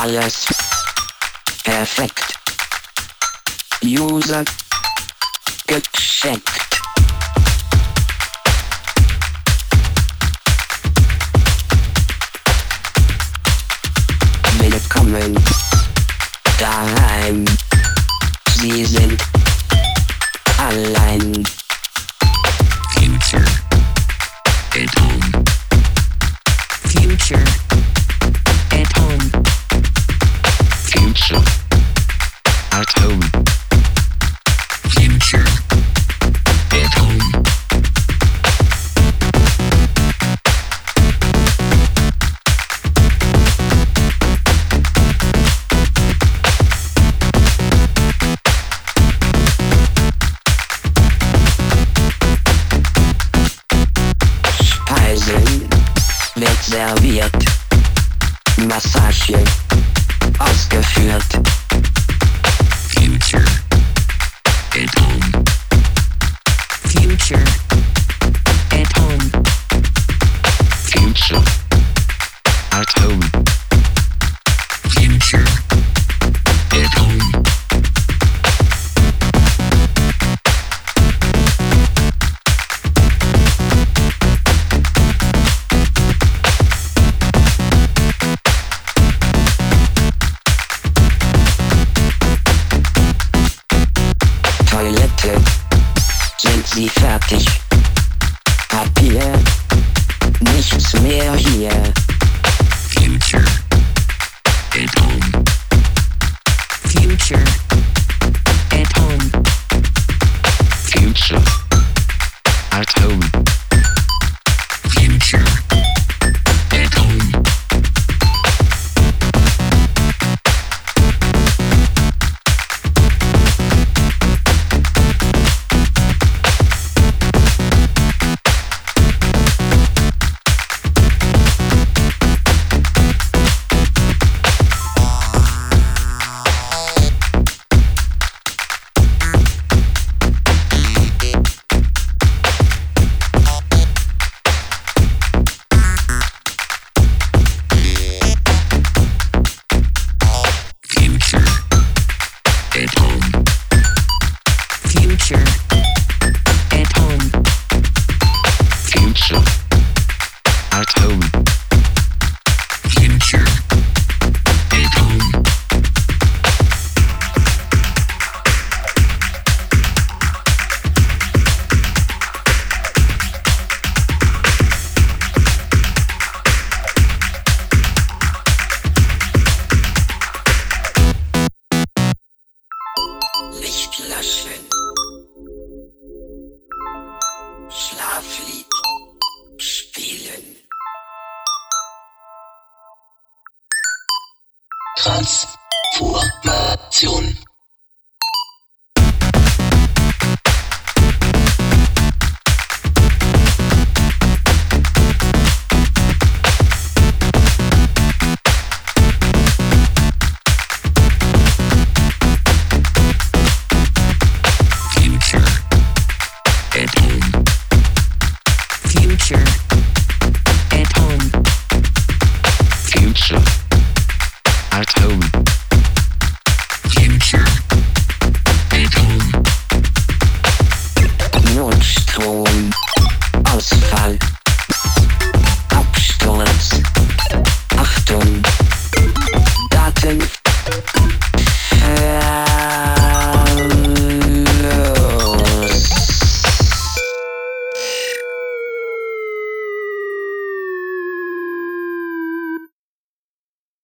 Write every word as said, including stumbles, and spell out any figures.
Alles perfekt. User gecheckt. Willkommen daheim. Sie sind allein. Future at home. Future at home. Future at home. Future at home. Speisen wird serviert. Massage ausgeführt. Future at home. Future at home. Future at home. Future at home. Toilette, sind Sie fertig? Papier, nichts mehr hier. Future at home. Future at home. Future at home. Future at home. Future at home. Future at home. Future at home. Future at home. Licht löschen. Schlaflied spielen. Transformation. Future at home. Future at home. Future at home.